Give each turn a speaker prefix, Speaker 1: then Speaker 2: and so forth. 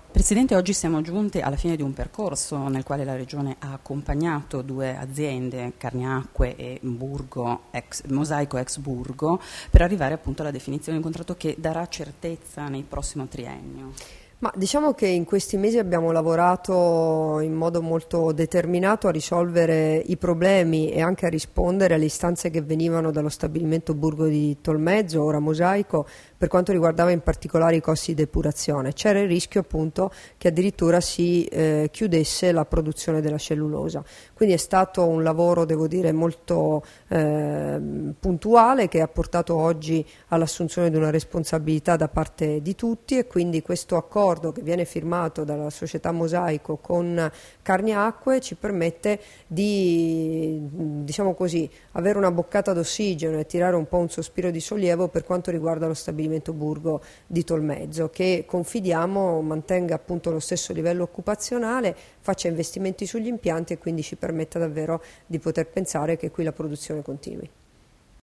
Speaker 1: Presidente, oggi siamo giunti alla fine di un percorso nel quale la Regione ha accompagnato due aziende, Carniacque e Mosaico ex Burgo, per arrivare appunto alla definizione di un contratto che darà certezza nel prossimo triennio.
Speaker 2: Ma diciamo che in questi mesi abbiamo lavorato in modo molto determinato a risolvere i problemi e anche a rispondere alle istanze che venivano dallo stabilimento Burgo di Tolmezzo, ora Mosaico, per quanto riguardava in particolare i costi di depurazione. C'era il rischio appunto che addirittura si chiudesse la produzione della cellulosa. Quindi è stato un lavoro, devo dire, molto puntuale, che ha portato oggi all'assunzione di una responsabilità da parte di tutti, e quindi questo accordo che viene firmato dalla società Mosaico con Carniacque ci permette di, diciamo così, avere una boccata d'ossigeno e tirare un po' un sospiro di sollievo per quanto riguarda lo stabilimento Burgo di Tolmezzo, che confidiamo mantenga appunto lo stesso livello occupazionale, faccia investimenti sugli impianti e quindi ci permetta davvero di poter pensare che qui la produzione continui.